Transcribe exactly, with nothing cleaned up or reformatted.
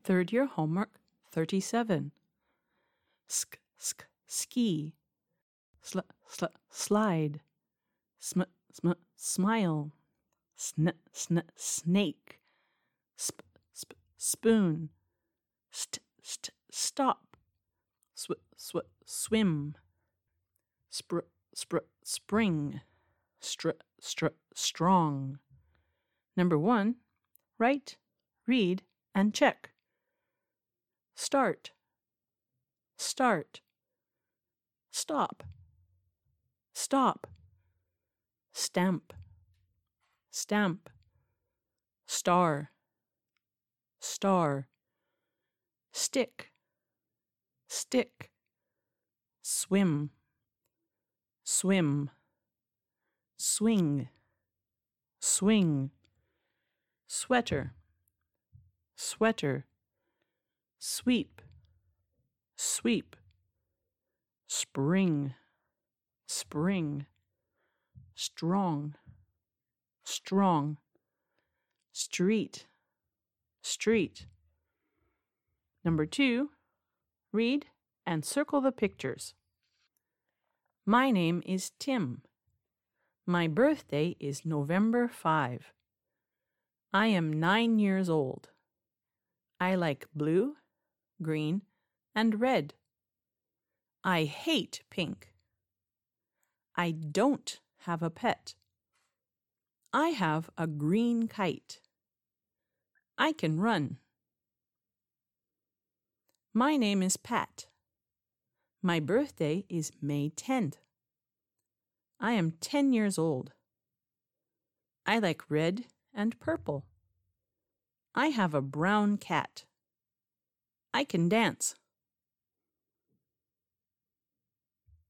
Third year homework thirty-seven. Sk, sk, ski. Sl, sl, slide. Sm, sm, smile. Sn, sn, snake. Sp, sp, spoon. St, st, stop. Sw, sw, swim. Spr, spr, spring. Str, str, strong. Number one, write, read, and check. Start. Start. Stop. Stop. Stamp. Stamp. Star. Star. Stick. Stick. Swim. Swim. Swing. Swing. Sweater. Sweater. Sweep. Sweep. Spring. Spring. Strong. Strong. Street. Street. Number two, read and circle the pictures. My name is Tim. My birthday is November fifth. I am nine years old. I like blue, green, and red. I hate pink. I don't have a pet. I have a green kite. I can run. My name is Pat. My birthday is May tenth. I am ten years old. I like red and purple. I have a brown cat. I can dance.